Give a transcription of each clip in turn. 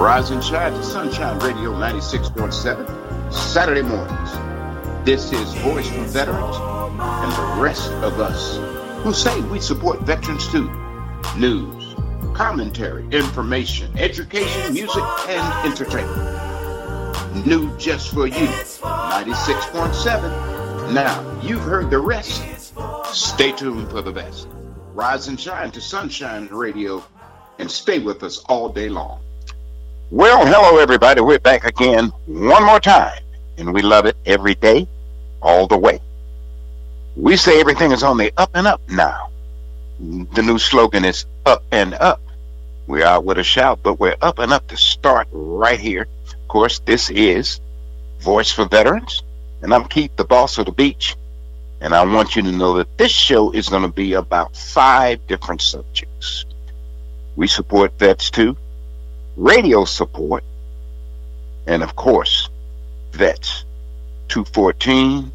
Rise and shine to Sunshine Radio 96.7, Saturday mornings. This is Voice for Veterans and the rest of us who say we support veterans too. News, commentary, information, education, music, and entertainment. New just for you, 96.7. Now, you've heard the rest. Stay tuned for the best. Rise and shine to Sunshine Radio and stay with us all day long. Well, hello, everybody. We're back again one more time, and we love it every day, all the way. We say everything is on the up and up now. The new slogan is up and up. We're out with a shout, but we're up and up to start right here. Of course, this is Voice for Veterans, and I'm Keith, the boss of the beach. And I want you to know that this show is going to be about 5 different subjects. We support vets too, radio support, and of course, vets 214,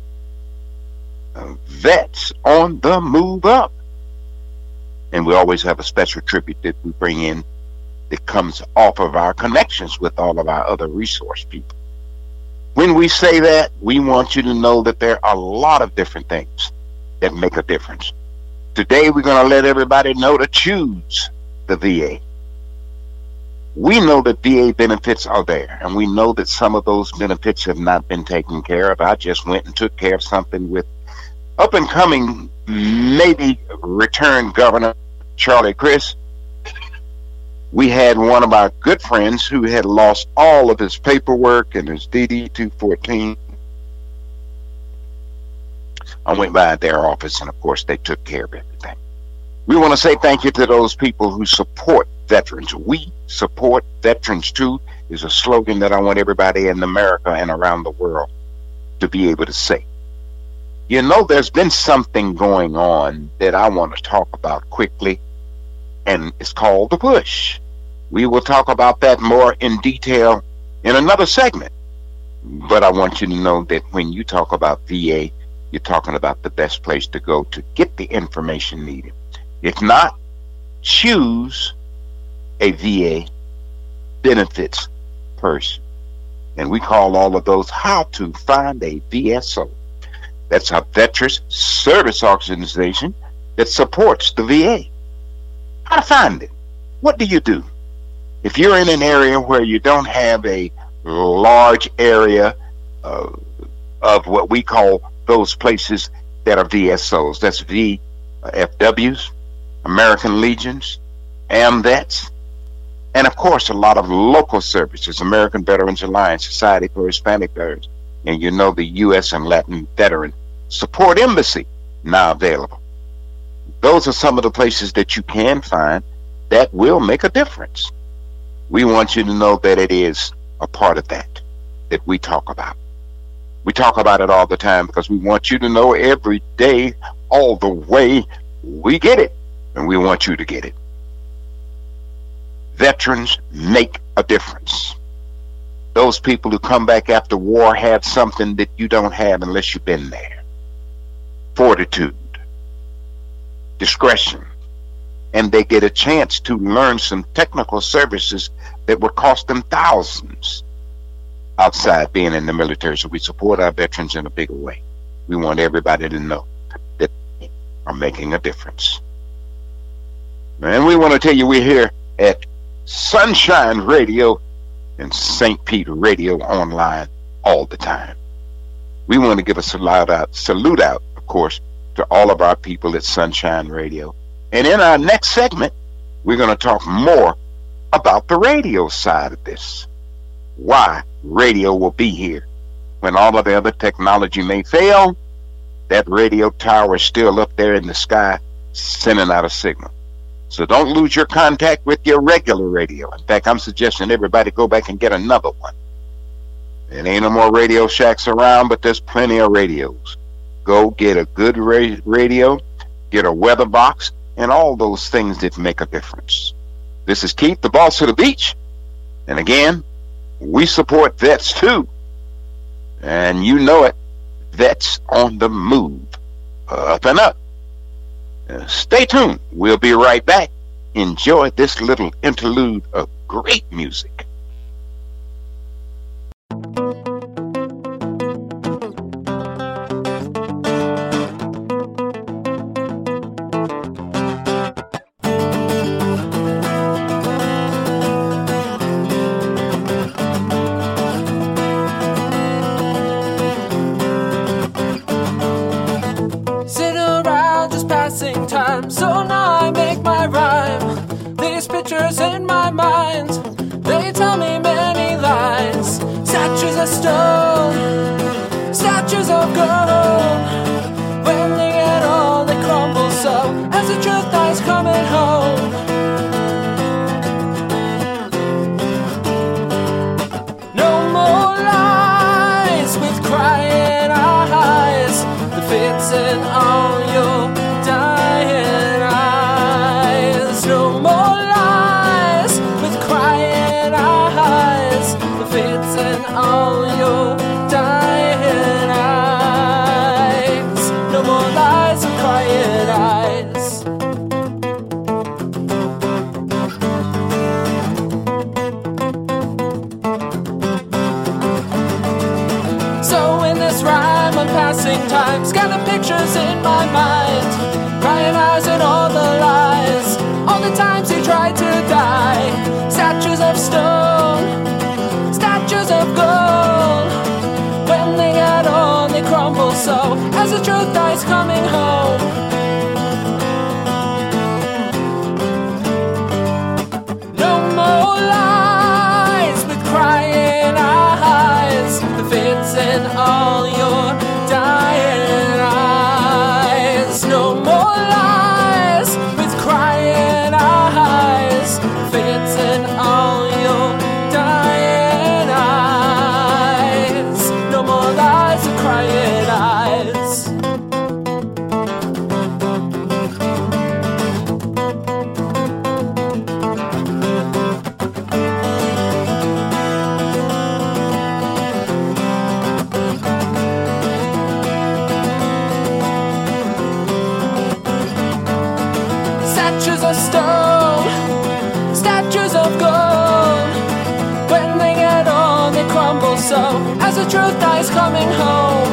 vets on the move up. And we always have a special tribute that we bring in that comes off of our connections with all of our other resource people. When we say that, we want you to know that there are a lot of different things that make a difference. Today, we're going to let everybody know to choose the VA. We know that VA benefits are there, and we know that some of those benefits have not been taken care of. I just went and took care of something with up-and-coming, maybe returned Governor Charlie Crist. We had one of our good friends who had lost all of his paperwork and his DD-214. I went by their office, and of course, they took care of everything. We want to say thank you to those people who support veterans. We support veterans too is a slogan that I want everybody in America and around the world to be able to say. You know, there's been something going on that I want to talk about quickly, and it's called the push. We will talk about that more in detail in another segment. But I want you to know that when you talk about VA, you're talking about the best place to go to get the information needed. If not, choose a VA benefits person. And we call all of those how to find a VSO. That's a Veterans Service Organization that supports the VA. How to find it? What do you do? If you're in an area where you don't have a large area of what we call those places that are VSOs, that's VFWs, American Legions, AMVETS, and of course a lot of local services, American Veterans Alliance, Society for Hispanic Veterans, and you know the U.S. and Latin Veteran Support Embassy now available. Those are some of the places that you can find that will make a difference. We want you to know that it is a part of that we talk about. We talk about it all the time because we want you to know every day, all the way, we get it, and we want you to get it. Veterans make a difference. Those people who come back after war have something that you don't have unless you've been there. Fortitude, discretion, and they get a chance to learn some technical services that would cost them thousands outside being in the military. So we support our veterans in a bigger way. We want everybody to know that they are making a difference. And we want to tell you we're here at Sunshine Radio and St. Pete Radio Online all the time. We want to give a salute out, of course, to all of our people at Sunshine Radio. And in our next segment, we're going to talk more about the radio side of this. Why radio will be here. When all of the other technology may fail, that radio tower is still up there in the sky sending out a signal. So don't lose your contact with your regular radio. In fact, I'm suggesting everybody go back and get another one. There ain't no more Radio Shacks around, but there's plenty of radios. Go get a good radio, get a weather box, and all those things that make a difference. This is Keith, the boss of the beach. And again, we support vets too. And you know it, vets on the move, up and up. Stay tuned. We'll be right back. Enjoy this little interlude of great music. in my mind. They tell me many lies. Statues of stone, statues of gold. When they get old, they crumble so as the truth dies coming home. No more lies with crying eyes. The fate's in all your dying eyes. No more lies with crying eyes. The fate's in all your dying eyes. No more lies with crying eyes. So in this rhyme I'm passing time, scanning pictures in my mind, crying eyes and all the lies, all the times he tried to die. Statues of stone, statues of gold. When they get old, they crumble so as the truth dies coming home. No more lies with crying eyes. The fate's in all your dying eyes. No more lies with crying eyes. The fate's in all your dying eyes. No more lies with crying eyes. Statues of stone, statues of gold. When they get old, they crumble so as the truth dies coming home.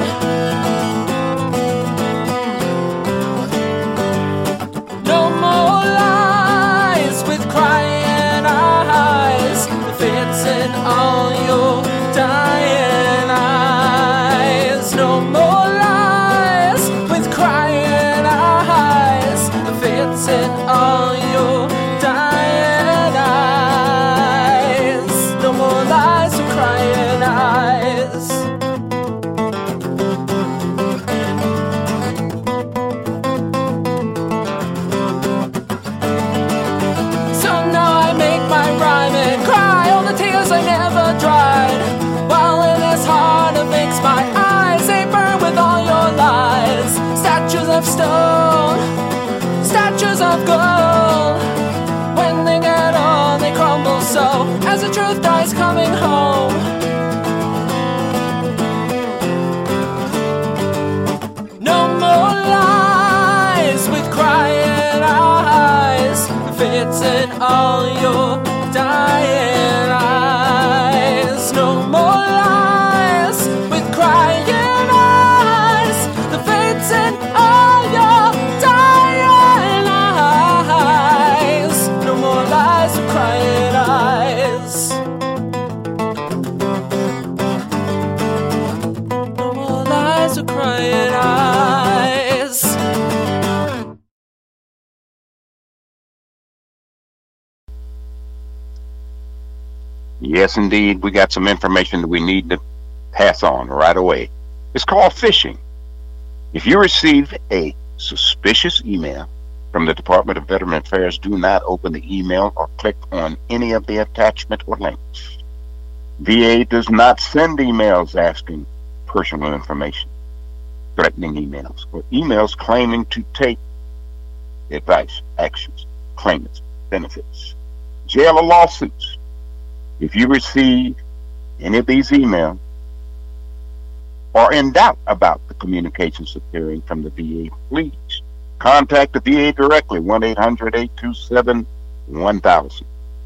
No more lies with crying eyes. The fate's in all your dying eyes. No more lies with crying eyes. The fate's in all your dying eyes. No more lies with crying eyes. So now I make my rhyme and cry all the tears I never dried. While in this heart it makes my eyes, they burn with all your lies. Statues of stone, statues of gold. When they get old, they crumble so as the truth dies coming home. No more lies with crying eyes. The fate's in all your dying eyes. No more lies with crying eyes. The fate's in all your dying eyes. No more lies with crying eyes. No more lies with crying eyes. Yes, indeed, we got some information that we need to pass on right away. It's called phishing. If you receive a suspicious email from the Department of Veteran Affairs, do not open the email or click on any of the attachment or links. VA does not send emails asking personal information, threatening emails, or emails claiming to take advice, actions, claimants, benefits, jail or lawsuits. If you receive any of these emails or in doubt about the communications appearing from the VA, please contact the VA directly, 1-800-827-1000.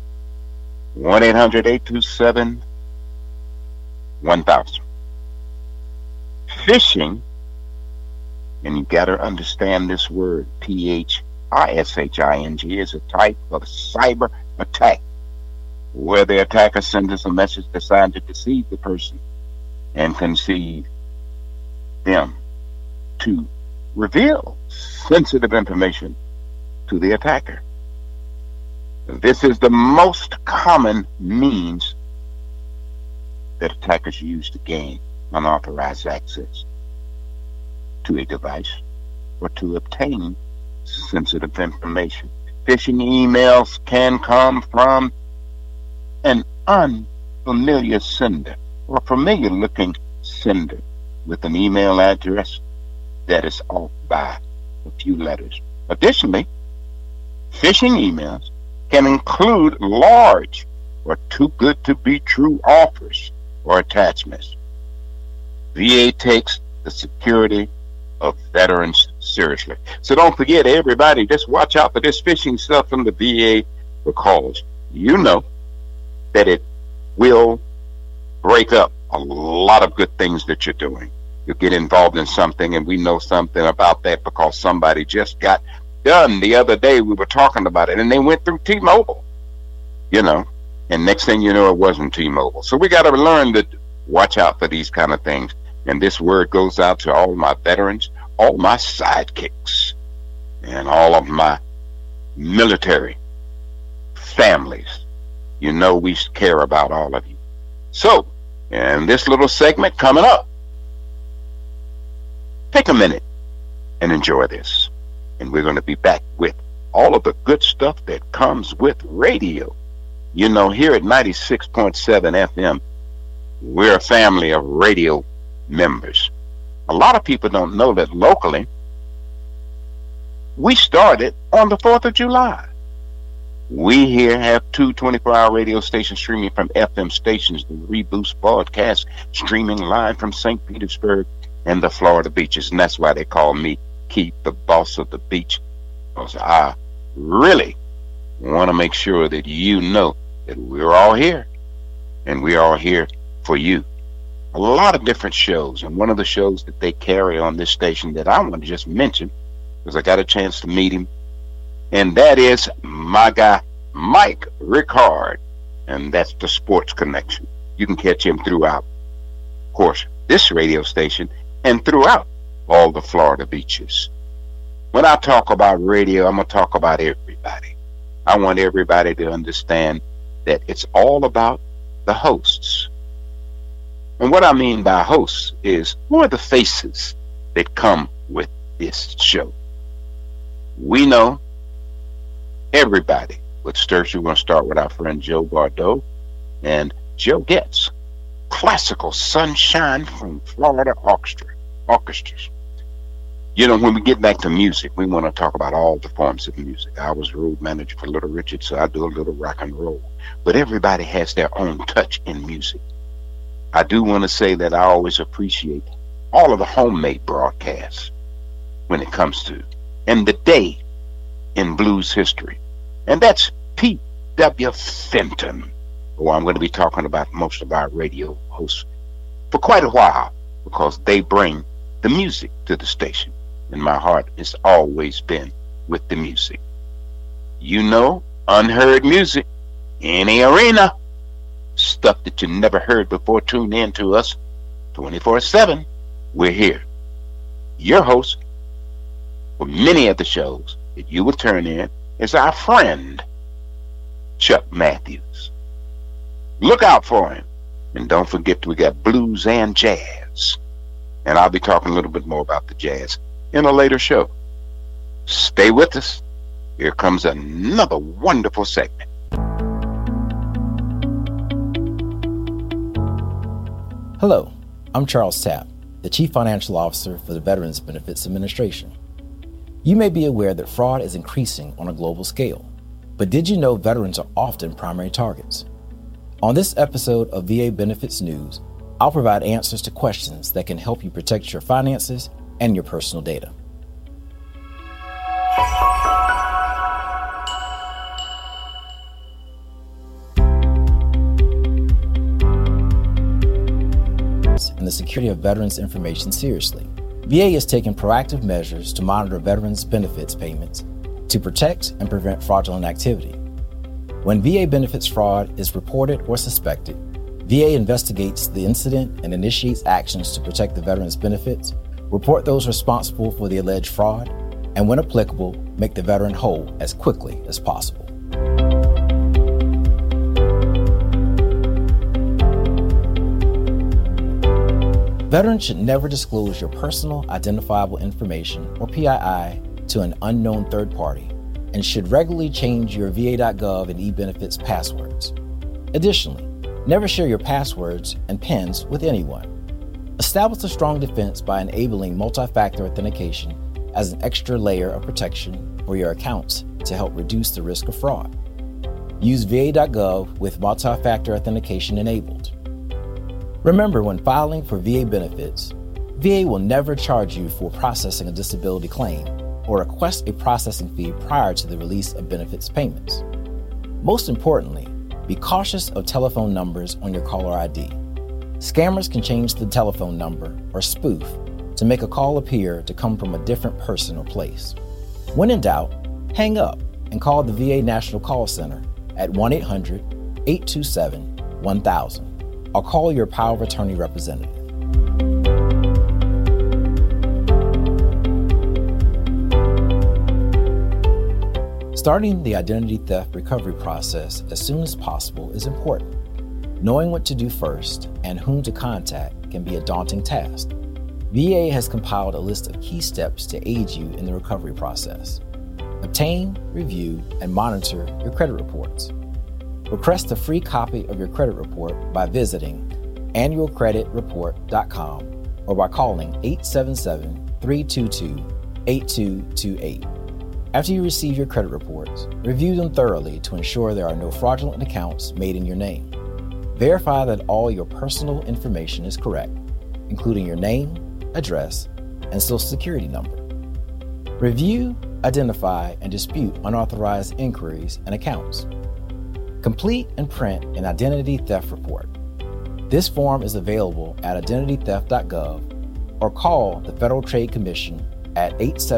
1-800-827-1000. Phishing, and you got to understand this word, P-H-I-S-H-I-N-G, is a type of cyber attack where the attacker sends us a message designed to deceive the person and conceive them to reveal sensitive information to the attacker. This is the most common means that attackers use to gain unauthorized access to a device or to obtain sensitive information. Phishing emails can come from an unfamiliar sender or a familiar looking sender with an email address that is off by a few letters. Additionally, phishing emails can include large or too good to be true offers or attachments. VA takes the security of veterans seriously. So don't forget, everybody, just watch out for this phishing stuff from the VA, because you know that it will break up a lot of good things that you're doing. You'll get involved in something, and we know something about that because somebody just got done the other day. We were talking about it, and they went through T-Mobile, and next thing you know, it wasn't T-Mobile. So we got to learn to watch out for these kind of things. And this word goes out to all my veterans, all my sidekicks, and all of my military families. You know we care about all of you. So, in this little segment coming up, take a minute and enjoy this. And we're going to be back with all of the good stuff that comes with radio. You know, here at 96.7 FM, we're a family of radio members. A lot of people don't know that locally, we started on the 4th of July. We here have two 24-hour radio stations streaming from FM stations, the Reboost broadcast streaming live from St. Petersburg and the Florida beaches. And that's why they call me Keith, the boss of the beach, because I really want to make sure that you know that we're all here, and we're all here for you. A lot of different shows, and one of the shows that they carry on this station that I want to just mention, because I got a chance to meet him, and that is my guy Mike Ricard, and that's the Sports Connection. You can catch him throughout, of course, this radio station and throughout all the Florida beaches. When I talk about radio, I'm going to talk about everybody. I want everybody to understand that it's all about the hosts. And what I mean by hosts is, who are the faces that come with this show? We know everybody. With Sturge, we're going to start with our friend Joe Bardo and Joe Getz, classical sunshine from Florida orchestras. You know, when we get back to music, we want to talk about all the forms of music. I was road manager for Little Richard, so I do a little rock and roll. But everybody has their own touch in music. I do want to say that I always appreciate all of the homemade broadcasts when it comes to, and the day in blues history. And that's P.W. Fenton, who I'm going to be talking about most of our radio hosts for quite a while, because they bring the music to the station. And my heart has always been with the music. You know, unheard music, any arena, stuff that you never heard before. Tune in to us 24/7. We're here. Your host for many of the shows that you will turn in is our friend Chuck Matthews. Look out for him. And don't forget, we got blues and jazz. And I'll be talking a little bit more about the jazz in a later show. Stay with us. Here comes another wonderful segment. Hello, I'm Charles Tapp, the Chief Financial Officer for the Veterans Benefits Administration. You may be aware that fraud is increasing on a global scale, but did you know veterans are often primary targets? On this episode of VA Benefits News, I'll provide answers to questions that can help you protect your finances and your personal data. And the security of veterans' information seriously. VA is taking proactive measures to monitor veterans' benefits payments to protect and prevent fraudulent activity. When VA benefits fraud is reported or suspected, VA investigates the incident and initiates actions to protect the veteran's benefits, report those responsible for the alleged fraud, and when applicable, make the veteran whole as quickly as possible. Veterans should never disclose your personal identifiable information, or PII, to an unknown third party, and should regularly change your VA.gov and eBenefits passwords. Additionally, never share your passwords and PINs with anyone. Establish a strong defense by enabling multi-factor authentication as an extra layer of protection for your accounts to help reduce the risk of fraud. Use VA.gov with multi-factor authentication enabled. Remember, when filing for VA benefits, VA will never charge you for processing a disability claim or request a processing fee prior to the release of benefits payments. Most importantly, be cautious of telephone numbers on your caller ID. Scammers can change the telephone number or spoof to make a call appear to come from a different person or place. When in doubt, hang up and call the VA National Call Center at 1-800-827-1000 or call your power of attorney representative. Starting the identity theft recovery process as soon as possible is important. Knowing what to do first and whom to contact can be a daunting task. VA has compiled a list of key steps to aid you in the recovery process. Obtain, review, and monitor your credit reports. Request a free copy of your credit report by visiting annualcreditreport.com or by calling 877-322-8228. After you receive your credit reports, review them thoroughly to ensure there are no fraudulent accounts made in your name. Verify that all your personal information is correct, including your name, address, and Social Security number. Review, identify, and dispute unauthorized inquiries and accounts. Complete and print an identity theft report. This form is available at identitytheft.gov or call the Federal Trade Commission at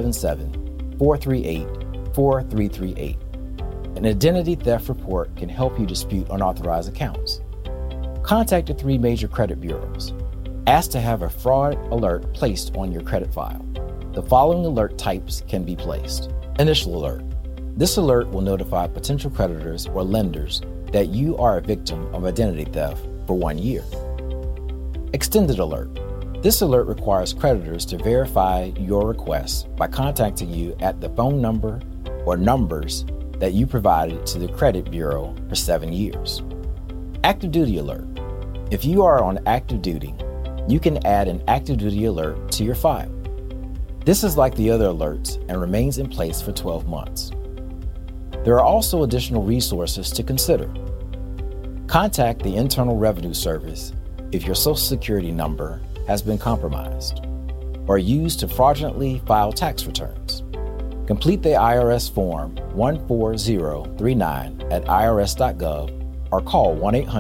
877-438-4338. An identity theft report can help you dispute unauthorized accounts. Contact the 3 major credit bureaus. Ask to have a fraud alert placed on your credit file. The following alert types can be placed. Initial alert. This alert will notify potential creditors or lenders that you are a victim of identity theft for 1 year. Extended alert. This alert requires creditors to verify your request by contacting you at the phone number or numbers that you provided to the credit bureau for 7 years. Active duty alert. If you are on active duty, you can add an active duty alert to your file. This is like the other alerts and remains in place for 12 months. There are also additional resources to consider. Contact the Internal Revenue Service if your Social Security number has been compromised or used to fraudulently file tax returns. Complete the IRS Form 14039 at irs.gov or call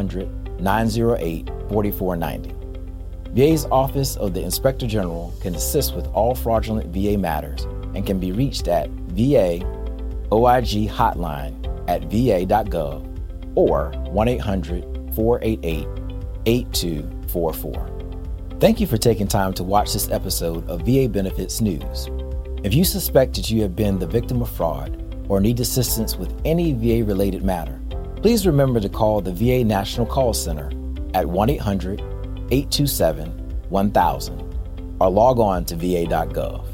1-800-908-4490. VA's Office of the Inspector General can assist with all fraudulent VA matters and can be reached at VA OIG hotline at va.gov or 1-800-488-8244. Thank you for taking time to watch this episode of VA Benefits News. If you suspect that you have been the victim of fraud or need assistance with any VA-related matter, please remember to call the VA National Call Center at 1-800-827-1000 or log on to va.gov.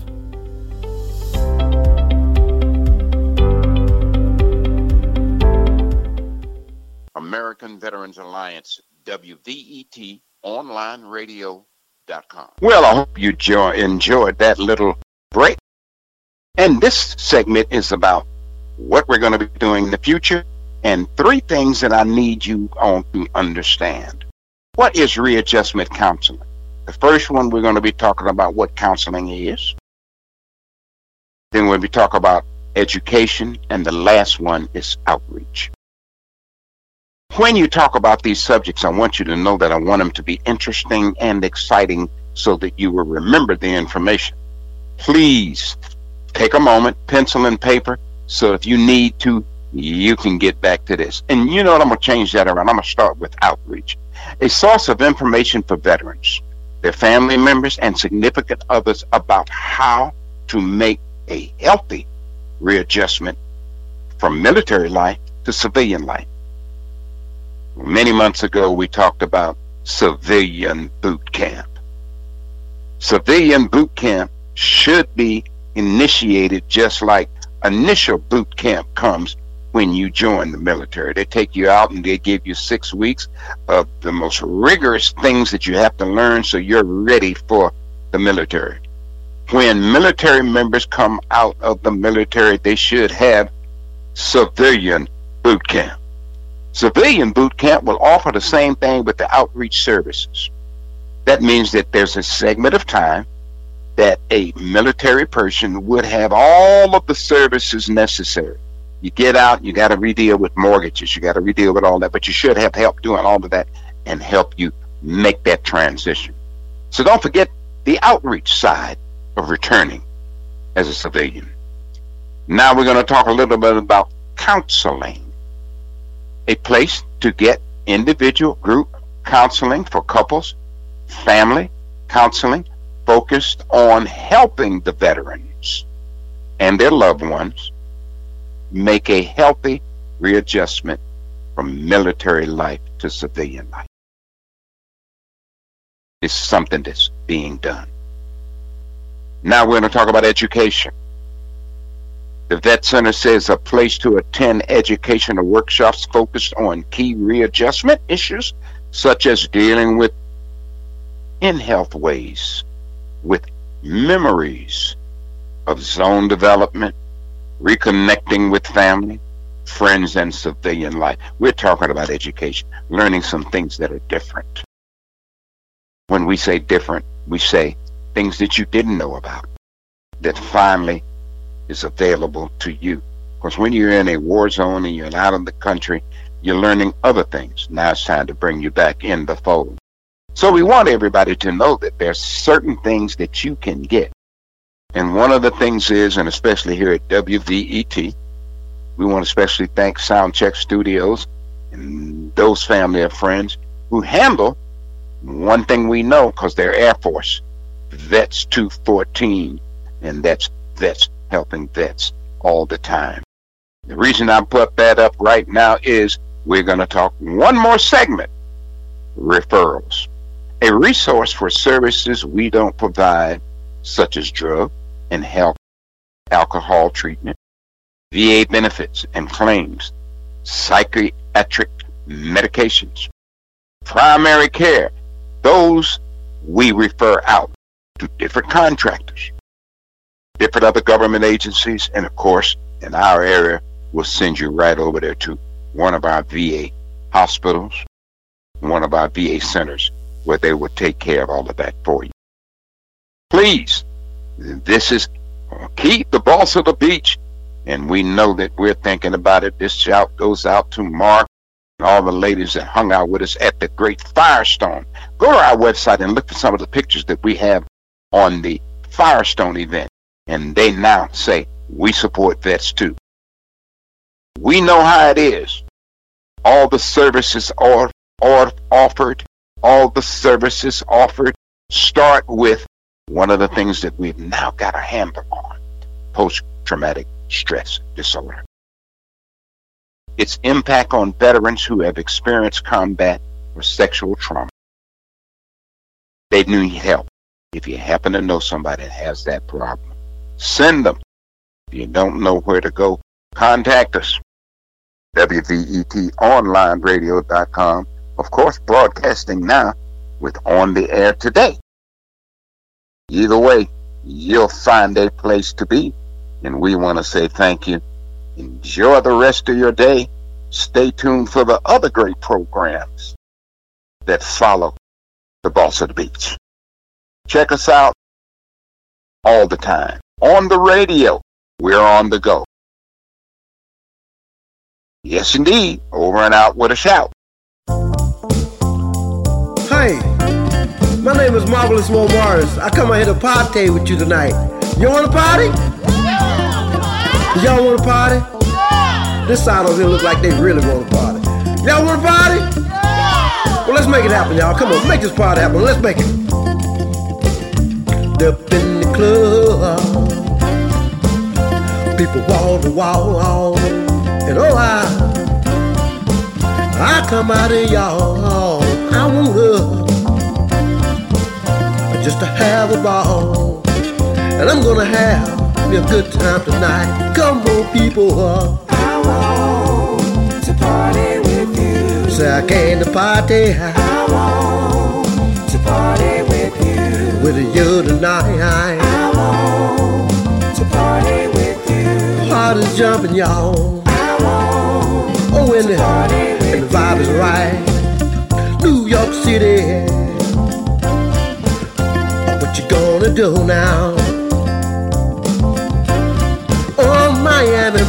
American Veterans Alliance, WVET, onlineradio.com. Well, I hope you enjoyed that little break. And this segment is about what we're going to be doing in the future and 3 things that I need you all to understand. What is readjustment counseling? The first one, we're going to be talking about what counseling is. Then we'll be talking about education. And the last one is outreach. When you talk about these subjects, I want you to know that I want them to be interesting and exciting so that you will remember the information. Please take a moment, pencil and paper, so if you need to, you can get back to this. And you know what? I'm going to change that around. I'm going to start with outreach. A source of information for veterans, their family members, and significant others about how to make a healthy readjustment from military life to civilian life. Many months ago, we talked about civilian boot camp. Civilian boot camp should be initiated just like initial boot camp comes when you join the military. They take you out and they give you 6 weeks of the most rigorous things that you have to learn so you're ready for the military. When military members come out of the military, they should have civilian boot camp. Civilian boot camp will offer the same thing with the outreach services. That means that there's a segment of time that a military person would have all of the services necessary. You get out, you got to redeal with mortgages, you got to redeal with all that, but you should have help doing all of that and help you make that transition. So don't forget the outreach side of returning as a civilian. Now we're going to talk a little bit about counseling, a place to get individual group counseling for couples, family counseling focused on helping the veterans and their loved ones make a healthy readjustment from military life to civilian life. It's something that's being done. Now we're going to talk about education. The Vet Center says a place to attend educational workshops focused on key readjustment issues, such as dealing with in-health ways, with memories of zone development, reconnecting with family, friends, and civilian life. We're talking about education, learning some things that are different. When we say different, we say things that you didn't know about, that finally is available to you. Because when you're in a war zone and you're out of the country, you're learning other things. Now it's time to bring you back in the fold. So we want everybody to know that there's certain things that you can get. And one of the things is, and especially here at WVET, we want to especially thank Soundcheck Studios and those family and friends who handle one thing we know, because they're Air Force, Vets 214, and that's vets helping vets all the time. The reason I put that up right now is we're going to talk one more segment, referrals, a resource for services we don't provide, such as drug and health, alcohol treatment, VA benefits and claims, psychiatric medications, primary care. Those we refer out to different contractors, different other government agencies, and of course, in our area, we'll send you right over there to one of our VA hospitals, one of our VA centers, where they will take care of all of that for you. Please, this is Keith, the boss of the beach, and we know that we're thinking about it. This shout goes out to Mark and all the ladies that hung out with us at the Great Firestone. Go to our website and look for some of the pictures that we have on the Firestone event, and they now say, we support vets too. We know how it is. All the services are offered, all the services offered start with one of the things that we've now got a handle on, post-traumatic stress disorder. Its impact on veterans who have experienced combat or sexual trauma. They need help. If you happen to know somebody that has that problem, send them. If you don't know where to go, contact us. WVETOnlineradio.com. Of course, broadcasting now with On the Air Today. Either way, you'll find a place to be. And we want to say thank you. Enjoy the rest of your day. Stay tuned for the other great programs that follow the Boss of the Beach. Check us out all the time. On the radio, we're on the go. Yes, indeed. Over and out with a shout. Hey, my name is Marvelous Mo Morris. I come out here to party with you tonight. You want to party? Y'all want to party? This side over here look like they really want to party. Y'all want to party? Well, let's make it happen, y'all. Come on, make this party happen. Let's make it. Up in the club, people wall to wall, and oh, I come out of y'all. I want her just to have a ball. And I'm gonna have me a good time tonight. Come on, people. I want to party with you. Say I came to party. I want to party with you. With you tonight. I want to party with you. Heart is jumping, y'all. I want Oh, and the vibe is right. New York City. What you gonna do now? Oh, Miami,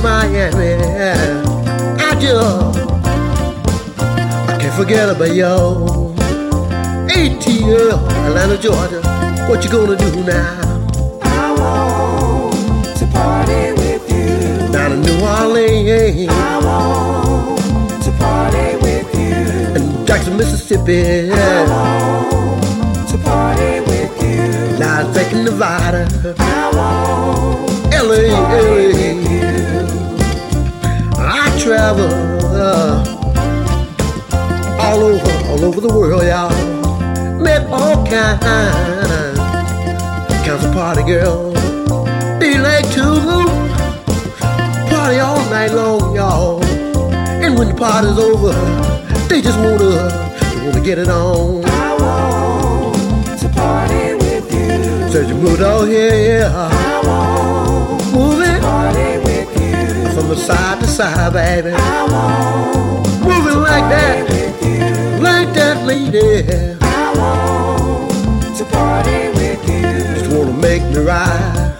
I can't forget about yo. ATL, Atlanta, Georgia. What you gonna do now? I want to party with you. Down in New Orleans. I want to party with you. And Jackson, Mississippi. I want to party with you. Las Vegas, Nevada. I want LA. I travel all over the world, y'all. Met all kinds of party girls. They like to party all night long, y'all. And when the party's over, they just wanna get it on. I want to party with you. So you move out here, I want move it party with you. from the side to side, baby. I want Move it like that, with you. like that, lady. I want to party with you. Just wanna make me ride.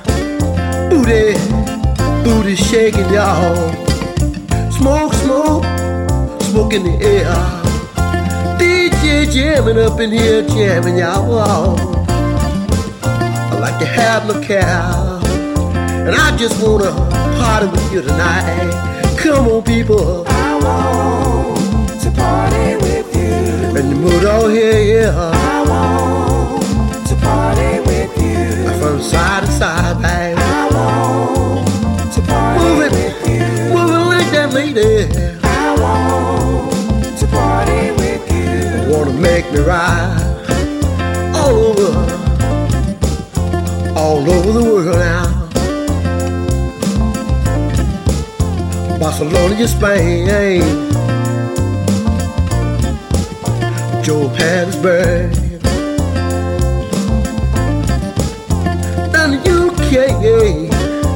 Booty shaking, y'all. Smoke in the air. DJ jamming up in here, jamming, y'all. I like to have no care, and I just wanna party with you tonight. Come on, people. I want to party with you. And the mood out here, yeah. I want to party with you. From side to side, baby. I want to party with you. Move it like that, lady. I want to party with you. Wanna make me ride all over the world now. Barcelona, Spain, Johannesburg, and the UK,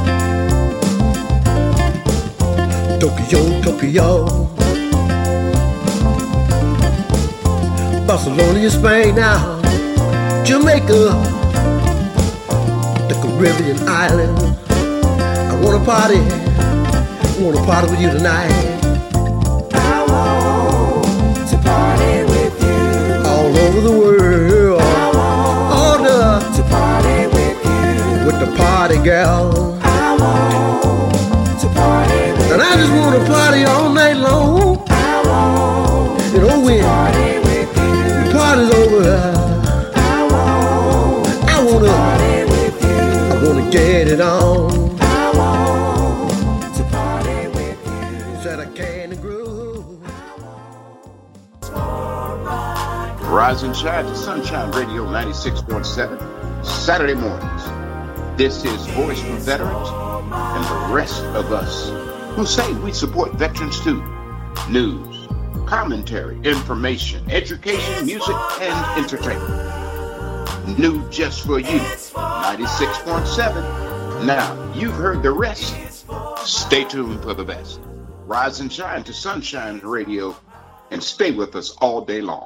Tokyo, Barcelona, Spain now, Jamaica, the Caribbean island. I wanna party with you tonight. I want to party with you. All over the world. I want to party with you. With the party girl. I want to party with you. And I just wanna party all night long. I want And oh, when party with you. the party's over, I want party with you. I wanna get it on. I want to party with you. Said I can't groove. Rise and shine to Sunshine Radio 96.7, Saturday mornings. This is Voice from Veterans and the rest of us who say we support veterans too. News, commentary, information, education, music, and entertainment. New just for you, 96.7. Now, you've heard the rest. Stay tuned for the best. Rise and shine to Sunshine Radio and stay with us all day long.